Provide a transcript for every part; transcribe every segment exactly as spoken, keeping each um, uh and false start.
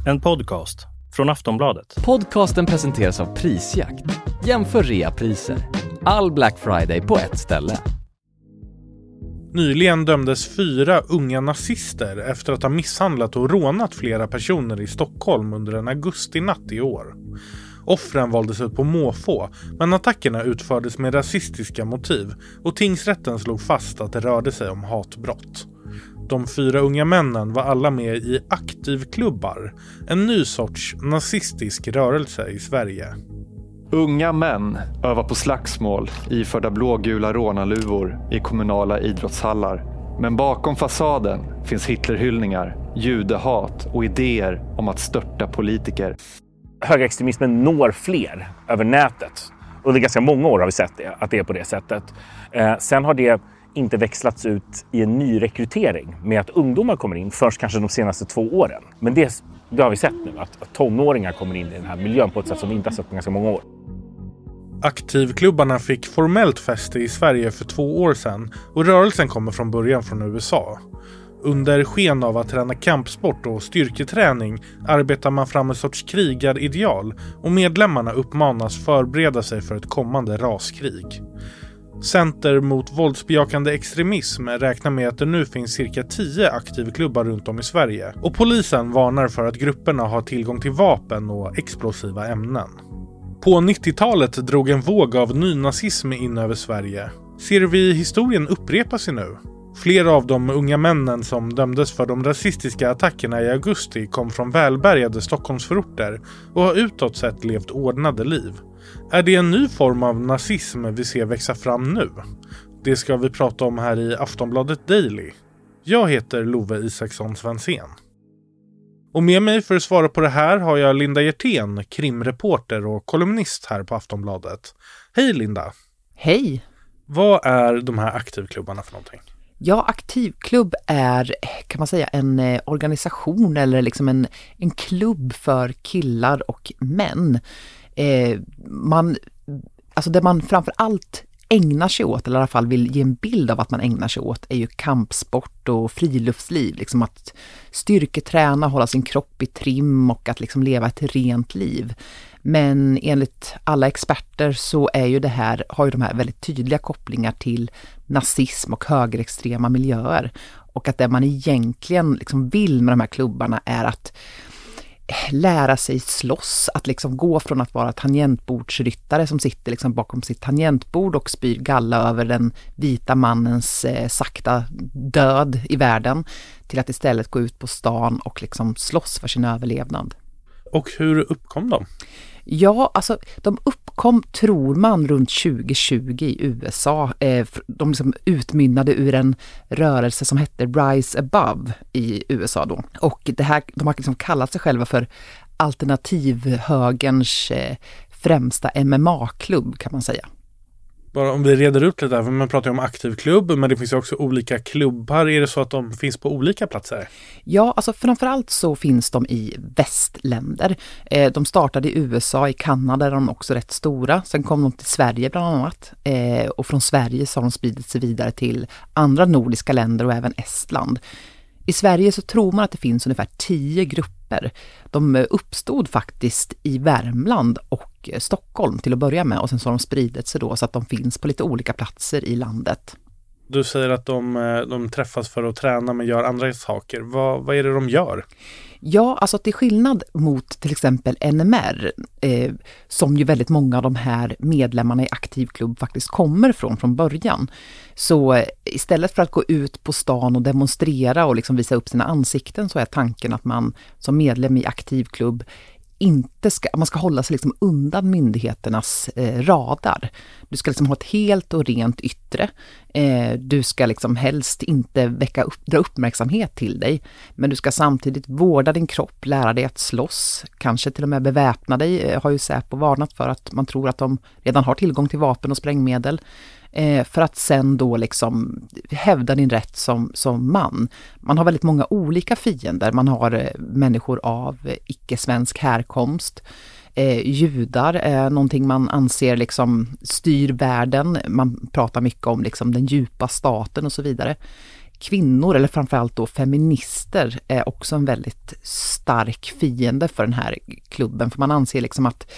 En podcast från Aftonbladet. Podcasten presenteras av Prisjakt. Jämför reapriser. All Black Friday på ett ställe. Nyligen dömdes fyra unga nazister efter att ha misshandlat och rånat flera personer i Stockholm under en augustinatt i år. Offren valdes ut på måfå, men attackerna utfördes med rasistiska motiv och tingsrätten slog fast att det rörde sig om hatbrott. De fyra unga männen var alla med i aktivklubbar, en ny sorts nazistisk rörelse i Sverige. Unga män övar på slagsmål iförda blågula rånarluvor i kommunala idrottshallar. Men bakom fasaden finns Hitlerhyllningar, judehat och idéer om att störta politiker. Högerextremismen når fler över nätet. Under ganska många år har vi sett det, att det är på det sättet. Eh, sen har det inte växlats ut i en ny rekrytering med att ungdomar kommer in först kanske de senaste två åren. Men det, det har vi sett nu, att, att tonåringar kommer in i den här miljön på ett sätt som vi inte har sett på ganska många år. Aktivklubbarna fick formellt fäste i Sverige för två år sedan och rörelsen kommer från början från U S A. Under sken av att träna kampsport och styrketräning arbetar man fram en sorts krigarideal och medlemmarna uppmanas förbereda sig för ett kommande raskrig. Center mot våldsbejakande extremism räknar med att det nu finns cirka tio aktivklubbar runt om i Sverige och polisen varnar för att grupperna har tillgång till vapen och explosiva ämnen. På nittiotalet drog en våg av nynazism in över Sverige. Ser vi historien upprepa sig nu? Flera av de unga männen som dömdes för de rasistiska attackerna i augusti kom från välbärgade Stockholmsförorter och har utåt sett levt ordnade liv. Är det en ny form av nazism vi ser växa fram nu? Det ska vi prata om här i Aftonbladet Daily. Jag heter Love Isaksson Svensén. Och med mig för att svara på det här har jag Linda Hjertén, krimreporter och kolumnist här på Aftonbladet. Hej Linda! Hej! Vad är de här aktivklubbarna för någonting? Ja, aktivklubb är, kan man säga, en eh, organisation eller liksom en, en klubb för killar och män. Eh, man, alltså det man framför allt ägnar sig åt, eller i alla fall vill ge en bild av att man ägnar sig åt, är ju kampsport och friluftsliv. Liksom att styrketräna, hålla sin kropp i trim och att liksom leva ett rent liv. Men enligt alla experter så är ju det här, har ju de här väldigt tydliga kopplingar till nazism och högerextrema miljöer. Och att det man egentligen liksom vill med de här klubbarna är att lära sig slåss, att liksom gå från att vara tangentbordsryttare som sitter liksom bakom sitt tangentbord och spyr galla över den vita mannens eh, sakta död i världen till att istället gå ut på stan och liksom slåss för sin överlevnad. Och hur uppkom de? Ja, alltså de uppkom, tror man, runt tjugo tjugo i U S A. Eh, de liksom utmynnade ur en rörelse som hette Rise Above i U S A då. Och det här, de har liksom kallat sig själva för alternativhögerns eh, främsta M M A-klubb, kan man säga. Bara om vi reder ut lite där, för man pratar ju om aktivklubb, men det finns ju också olika klubbar. Är det så att de finns på olika platser? Ja, alltså framförallt så finns de i västländer. Eh, de startade i U S A, i Kanada är de också rätt stora. Sen kom de till Sverige bland annat. Eh, och från Sverige så har de spridit sig vidare till andra nordiska länder och även Estland. I Sverige så tror man att det finns ungefär tio grupper. De uppstod faktiskt i Värmland och Stockholm till att börja med. Och sen så har de spridit sig då så att de finns på lite olika platser i landet. Du säger att de, de träffas för att träna men gör andra saker. Vad, vad är det de gör? Ja, alltså till skillnad mot till exempel N M R eh, som ju väldigt många av de här medlemmarna i aktivklubb faktiskt kommer från från början. Så eh, istället för att gå ut på stan och demonstrera och liksom visa upp sina ansikten så är tanken att man som medlem i aktivklubb inte ska, man ska hålla sig liksom undan myndigheternas eh, radar. Du ska liksom ha ett helt och rent yttre. Eh, du ska liksom helst inte väcka upp, dra uppmärksamhet till dig. Men du ska samtidigt vårda din kropp, lära dig att slåss. Kanske till och med beväpna dig. Eh, har ju Säpo varnat för att man tror att de redan har tillgång till vapen och sprängmedel. Eh, för att sen då liksom hävda din rätt som, som man. Man har väldigt många olika fiender. Man har eh, människor av eh, icke-svensk härkomst. Eh, judar är någonting man anser liksom styr världen. Man pratar mycket om liksom den djupa staten och så vidare. kvinnor, eller framförallt då feminister, är också en väldigt stark fiende för den här klubben. För man anser liksom att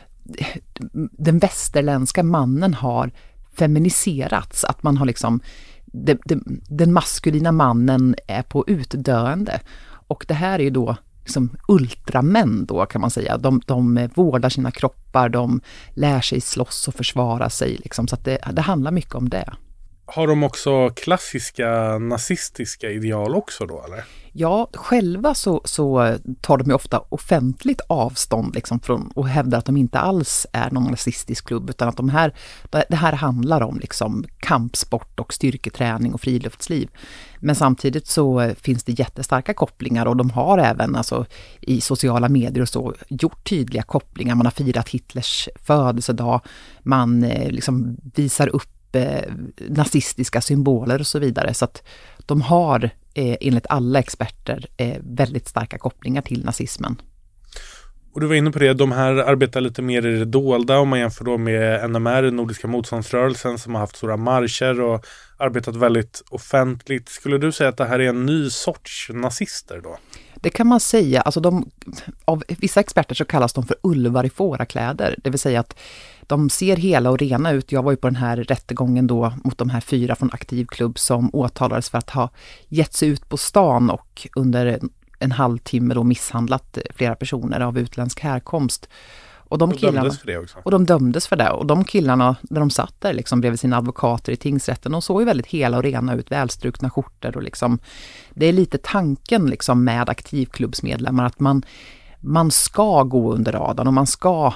den västerländska mannen har feminiserats. Att man har liksom, det, det, den maskulina mannen är på utdöende. Och det här är ju då liksom ultramän då, kan man säga. De, de vårdar sina kroppar, de lär sig slåss och försvara sig. Liksom. Så att det, det handlar mycket om det. Har de också klassiska nazistiska ideal också då, eller? Ja, själva så, så tar de ju ofta offentligt avstånd liksom från, och hävdar att de inte alls är någon nazistisk klubb, utan att de här, det här handlar om liksom kampsport och styrketräning och friluftsliv. Men samtidigt så finns det jättestarka kopplingar, och de har även alltså, i sociala medier och så gjort tydliga kopplingar. Man har firat Hitlers födelsedag, man eh, liksom visar upp Eh, nazistiska symboler och så vidare. Så att de har eh, enligt alla experter eh, väldigt starka kopplingar till nazismen. Och du var inne på det, de här arbetar lite mer i det dolda om man jämför då med N M R, Nordiska motståndsrörelsen, som har haft stora marscher och arbetat väldigt offentligt. Skulle du säga att det här är en ny sorts nazister då? Det kan man säga. Alltså de, av vissa experter så kallas de för ulvar i fårakläder. Det vill säga att de ser hela och rena ut. Jag var ju på den här rättegången då mot de här fyra från Aktiv klubb som åtalades för att ha gett sig ut på stan och under en halvtimme då misshandlat flera personer av utländsk härkomst. Och de, de killarna, dömdes för det också. Och de dömdes för det. Och de killarna, när de satt där liksom bredvid sina advokater i tingsrätten, de såg ju väldigt hela och rena ut, välstrukna skjortor. Och liksom, det är lite tanken liksom med aktivklubbsmedlemmar att man, man ska gå under radarn och man ska...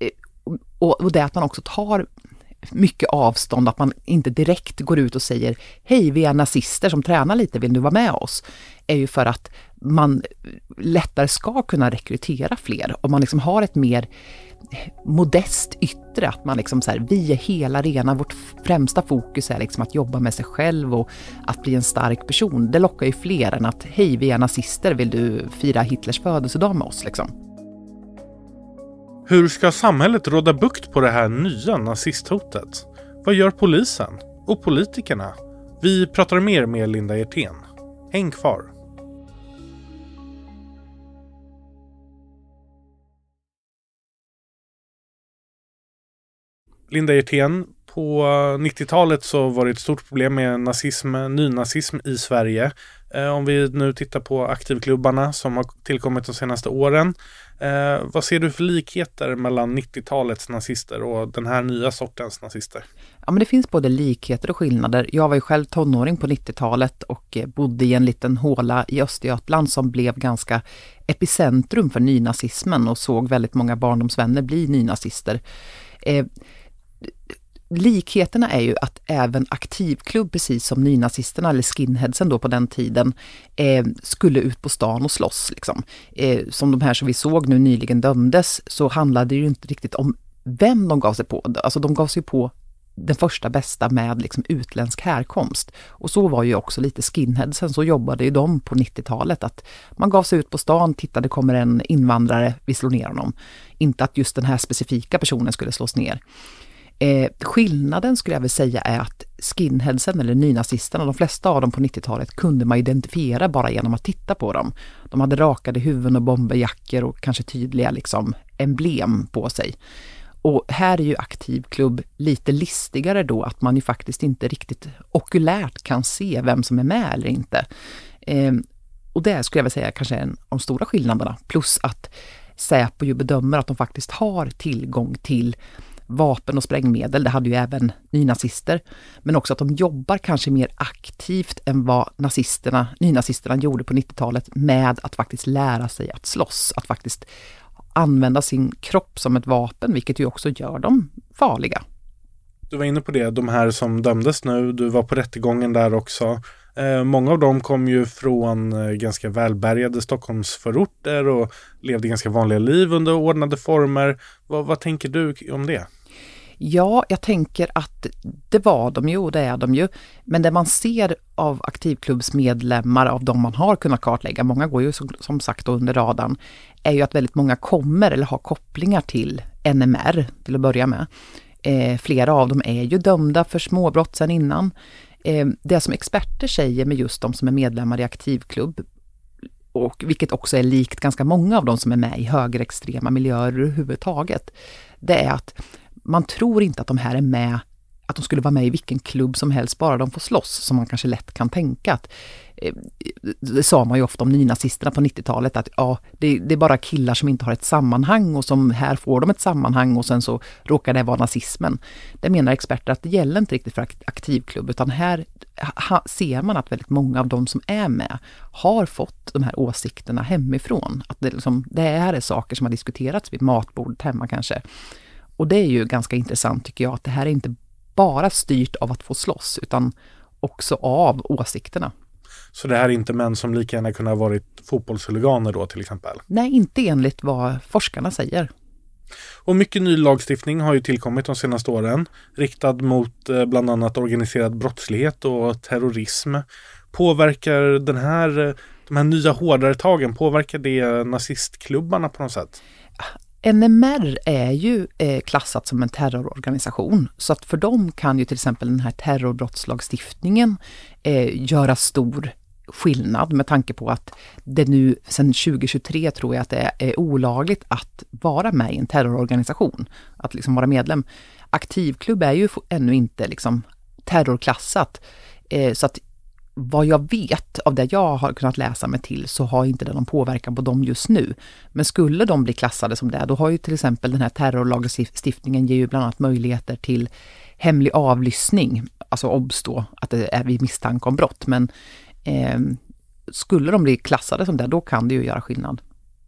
Och, och det att man också tar mycket avstånd, att man inte direkt går ut och säger hej, vi är nazister som tränar lite, vill du vara med oss? Är ju för att man lättare ska kunna rekrytera fler. Om man liksom har ett mer modest yttre, att man liksom så här, vi är hela rena, vårt främsta fokus är liksom att jobba med sig själv och att bli en stark person. Det lockar ju fler än att hej, vi är nazister, vill du fira Hitlers födelsedag med oss liksom? Hur ska samhället råda bukt på det här nya nazisthotet? Vad gör polisen? Och politikerna? Vi pratar mer med Linda Hjertén. Häng kvar. Linda Hjertén, på nittiotalet så var det ett stort problem med nazism, nynazism i Sverige. Eh, om vi nu tittar på aktivklubbarna som har tillkommit de senaste åren. Eh, vad ser du för likheter mellan nittiotalets nazister och den här nya sortens nazister? Ja, men det finns både likheter och skillnader. Jag var ju själv tonåring på nittiotalet och bodde i en liten håla i Östergötland som blev ganska epicentrum för nynazismen och såg väldigt många barndomsvänner bli nynazister. Eh, Likheterna är ju att även aktivklubb, precis som nynazisterna eller skinheadsen då på den tiden, eh, skulle ut på stan och slåss. Liksom. Eh, som de här som vi såg nu nyligen dömdes, så handlade det ju inte riktigt om vem de gav sig på. Alltså de gav sig på den första bästa med liksom utländsk härkomst. Och så var ju också lite skinheadsen, så jobbade ju de på nittiotalet. Att man gav sig ut på stan, tittade, kommer en invandrare, vi slår ner honom. Inte att just den här specifika personen skulle slås ner. Eh, skillnaden skulle jag väl säga är att skinheadsen eller nynazisterna, de flesta av dem på nittiotalet kunde man identifiera bara genom att titta på dem. De hade rakade huvuden och bomberjackor och kanske tydliga liksom emblem på sig. Och här är ju aktivklubb lite listigare då, att man ju faktiskt inte riktigt okulärt kan se vem som är med eller inte. Eh, och det skulle jag väl säga kanske är en av de stora skillnaderna. Plus att Säpo ju bedömer att de faktiskt har tillgång till vapen och sprängmedel. Det hade ju även nynazister. Men också att de jobbar kanske mer aktivt än vad nazisterna, nynazisterna gjorde på nittiotalet med att faktiskt lära sig att slåss. Att faktiskt använda sin kropp som ett vapen, vilket ju också gör dem farliga. Du var inne på det, de här som dömdes nu, du var på rättegången där också. Eh, många av dem kom ju från eh, ganska välbärgade Stockholmsförorter och levde ganska vanliga liv under ordnade former. Vad, vad tänker du om det? Ja, jag tänker att det var de ju och det är de ju. Men det man ser av aktivklubbsmedlemmar, av de man har kunnat kartlägga, många går ju som, som sagt under radarn, är ju att väldigt många kommer eller har kopplingar till N M R till att börja med. Eh, flera av dem är ju dömda för småbrott sedan innan. Eh, det som experter säger med just de som är medlemmar i aktivklubb, och vilket också är likt ganska många av de som är med i högerextrema miljöer överhuvudtaget, det är att man tror inte att de här är med, att de skulle vara med i vilken klubb som helst bara de får slåss, som man kanske lätt kan tänka. Att, eh, det sa man ju ofta om nynazisterna på nittiotalet, att ja, det, det är bara killar som inte har ett sammanhang, och som här får de ett sammanhang och sen så råkar det vara nazismen. Det menar experter att det gäller inte riktigt för aktivklubb, utan här ha, ser man att väldigt många av de som är med har fått de här åsikterna hemifrån. Att det, liksom, det här är saker som har diskuterats vid matbordet hemma kanske. Och det är ju ganska intressant tycker jag, att det här är inte bara styrt av att få slåss, utan också av åsikterna. Så det här är inte män som lika gärna kunde ha varit fotbollshuliganer då till exempel? Nej, inte enligt vad forskarna säger. Och mycket ny lagstiftning har ju tillkommit de senaste åren, riktad mot eh, bland annat organiserad brottslighet och terrorism. Påverkar den här, de här nya hårdare tagen, påverkar det nazistklubbarna på något sätt? N M R är ju eh, klassat som en terrororganisation, så att för dem kan ju till exempel den här terrorbrottslagstiftningen eh, göra stor skillnad, med tanke på att det nu sedan tjugo tjugotre tror jag att det är, är olagligt att vara med i en terrororganisation, att liksom vara medlem. Aktivklubb är ju ännu inte liksom terrorklassat, eh, så att vad jag vet av det jag har kunnat läsa mig till, så har inte det någon påverkan på dem just nu. Men skulle de bli klassade som det, då har ju till exempel den här terrorlagstiftningen ger ju bland annat möjligheter till hemlig avlyssning, alltså obs då, att det är vid misstanke om brott. Men eh, skulle de bli klassade som det, då kan det ju göra skillnad.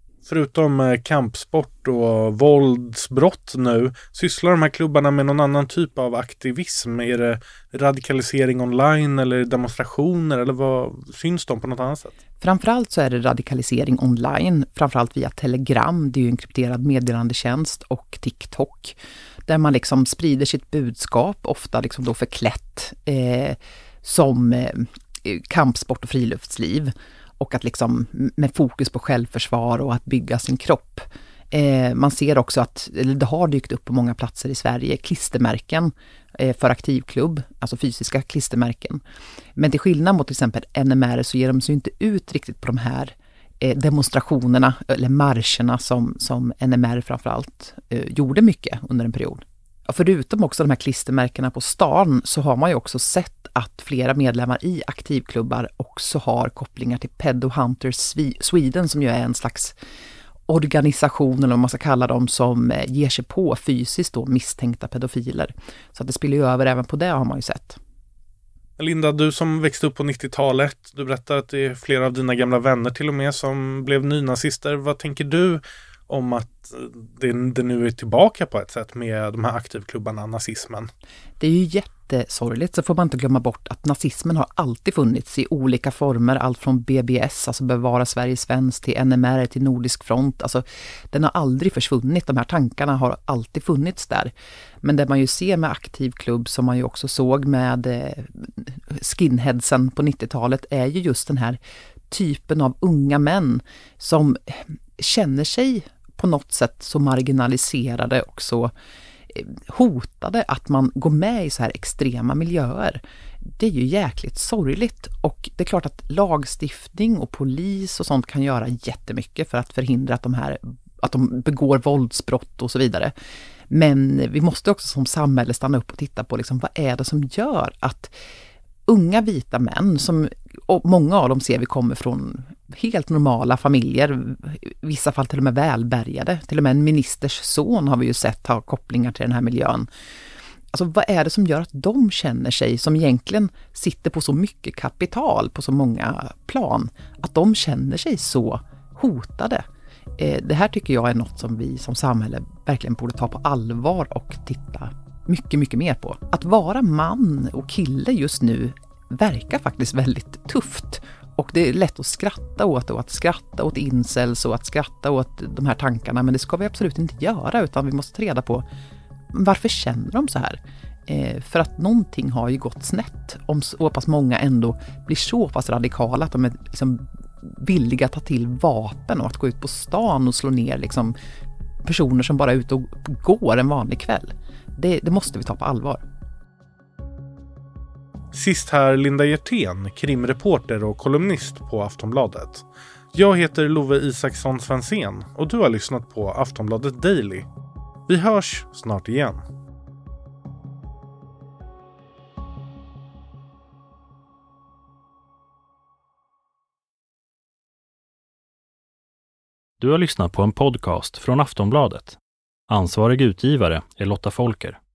Förutom kampsport och våldsbrott nu, sysslar de här klubbarna med någon annan typ av aktivism? Är det radikalisering online eller demonstrationer, eller vad syns de på något annat sätt? Framförallt så är det radikalisering online, framförallt via Telegram, det är ju en krypterad meddelandetjänst, och TikTok, där man liksom sprider sitt budskap, ofta liksom då förklätt eh, som eh, kampsport och friluftsliv. Och att liksom med fokus på självförsvar och att bygga sin kropp. Eh, man ser också att, eller det har dykt upp på många platser i Sverige, klistermärken eh, för aktivklubb, alltså fysiska klistermärken. Men till skillnad mot till exempel N M R så ger de sig inte ut riktigt på de här eh, demonstrationerna eller marscherna som, som N M R framförallt eh, gjorde mycket under en period. Och förutom också de här klistermärkena på stan, så har man ju också sett att flera medlemmar i aktivklubbar också har kopplingar till Pedo Hunters Sweden, som ju är en slags organisation, eller vad man ska kalla dem, som ger sig på fysiskt då misstänkta pedofiler. Så att det spiller ju över även på det, har man ju sett. Linda, du som växte upp på nittiotalet, du berättar att det är flera av dina gamla vänner till och med som blev nynazister. Vad tänker du om att det, det nu är tillbaka på ett sätt med de här aktivklubbarna, nazismen? Det är ju jättesorgligt, så får man inte glömma bort att nazismen har alltid funnits i olika former, allt från B B S, alltså Bevara Sveriges Svensk, till N M R, till Nordisk Front. Alltså, den har aldrig försvunnit, de här tankarna har alltid funnits där. Men det man ju ser med aktivklubb, som man ju också såg med eh, skinheadsen på nittiotalet, är ju just den här typen av unga män som känner sig på något sätt så marginaliserade och så hotade att man går med i så här extrema miljöer. Det är ju jäkligt sorgligt, och det är klart att lagstiftning och polis och sånt kan göra jättemycket för att förhindra att de här att de begår våldsbrott och så vidare. Men vi måste också som samhälle stanna upp och titta på liksom, vad är det som gör att unga vita män, som och många av dem ser vi kommer från helt normala familjer, i vissa fall till och med välbärgade, till och med en ministers son har vi ju sett ha kopplingar till den här miljön. Alltså vad är det som gör att de känner sig, som egentligen sitter på så mycket kapital på så många plan, att de känner sig så hotade? Eh, det här tycker jag är något som vi som samhälle verkligen borde ta på allvar och titta mycket, mycket mer på. Att vara man och kille just nu verkar faktiskt väldigt tufft. Och det är lätt att skratta åt det, och att skratta åt incels och att skratta åt de här tankarna. Men det ska vi absolut inte göra, utan vi måste ta reda på varför känner de så här. Eh, för att någonting har ju gått snett om så pass många ändå blir så pass radikala att de är liksom villiga att ta till vapen och att gå ut på stan och slå ner liksom personer som bara är ute och går en vanlig kväll. Det, det måste vi ta på allvar. Sist här Linda Hjertén, krimreporter och kolumnist på Aftonbladet. Jag heter Love Isaksson Svensén och du har lyssnat på Aftonbladet Daily. Vi hörs snart igen. Du har lyssnat på en podcast från Aftonbladet. Ansvarig utgivare är Lotta Folker.